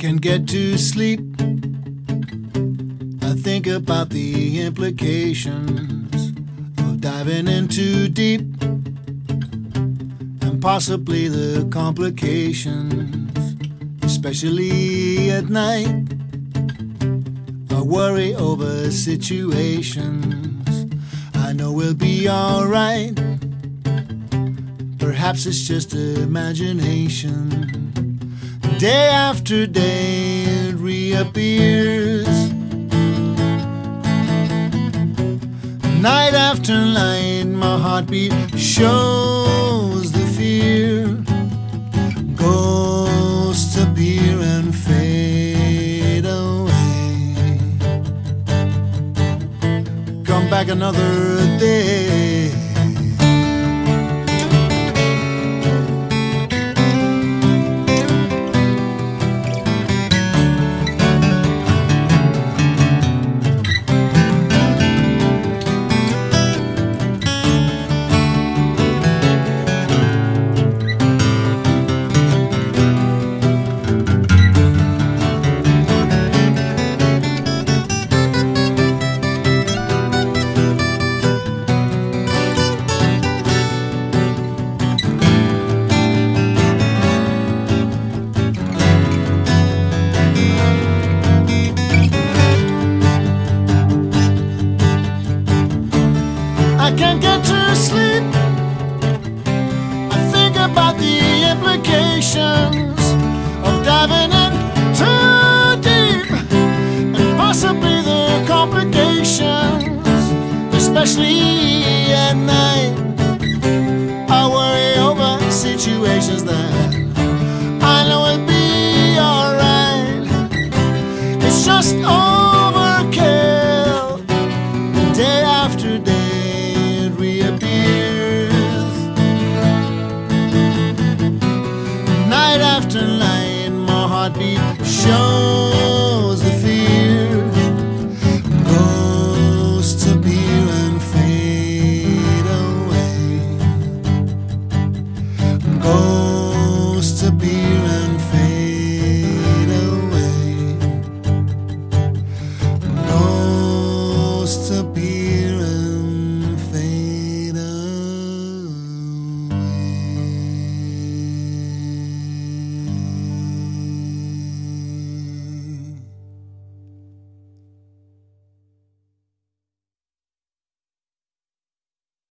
can't get to sleep. I think about the implications of diving in too deep, and possibly the complications, especially at night. I worry over situations I know we'll be alright. Perhaps it's just imagination. Day after day it reappears. Night after night my heartbeat shows the fear. Ghosts appear and fade away. Come back another day. I can't get to sleep. I think about the implications of diving in too deep, and possibly the complications, especially at night. I worry over situations that I know will be alright. It's just overkill. Day after day reappears. Night after night my heartbeat shows